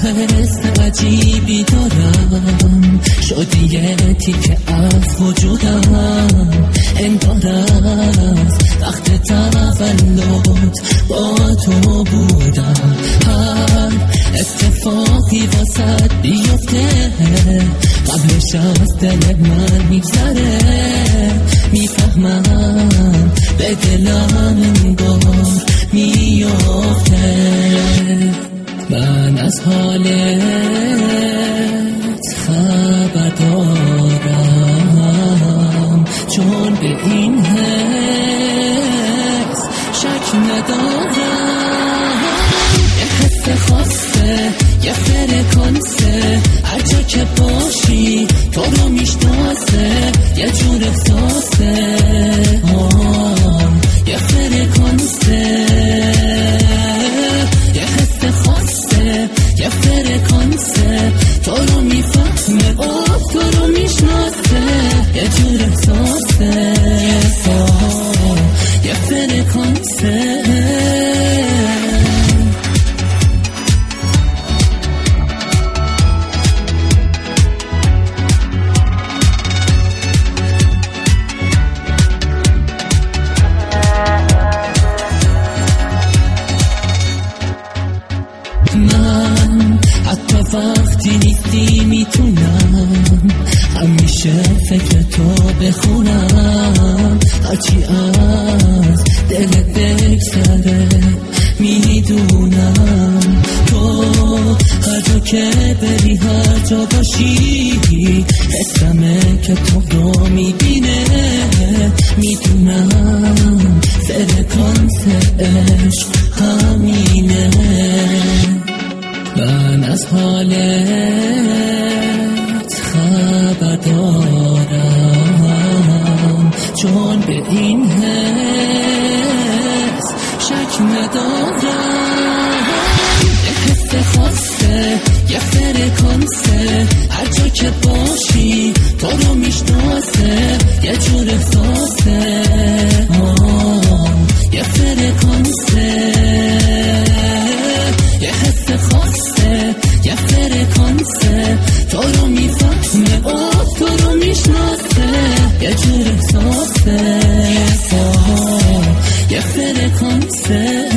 حس عجیبی دارم، شدی یه تیکه از وجودم، انگار از وقت تولد با تو بودم. هر اتفاقی واسد بیفته قبلش از دل من میگذره، میفهمم به دلم انگار میافته. من از حالت خبر دارم، چون به این حس شک ندارم. یه حس خاصه، یه فرکانسه، هر جا که باشی تو رو میشناسه، یه جور احساسه، یه فرکانسه، یه حس خاصه، یه فرکانسه، تو رو میفهمه، تو رو میشناسه، یه جور احساسه، یه فرکانسه. من حتی وقتی نیستی میتونم همیشه فکر تو بخونم، هرچی از دلت بگذره میدونم. تو هر جا که بری، هر جا باشی، حسمه که تو رو میبینه، میدونم فرکانس عشق همینه. من از حالت خبر دارم، چون به این حس شک ندارم. یه حس خاصه، یه فرکانسه، هر جا که باشی تو رو میشناسه، یه جور احساسه، یه فرکانسه، یه حس خاصه، یه فرکانسه، تو رو میفهمه، تو رو میشناسه، یه جور احساسه، یه فرکانسه.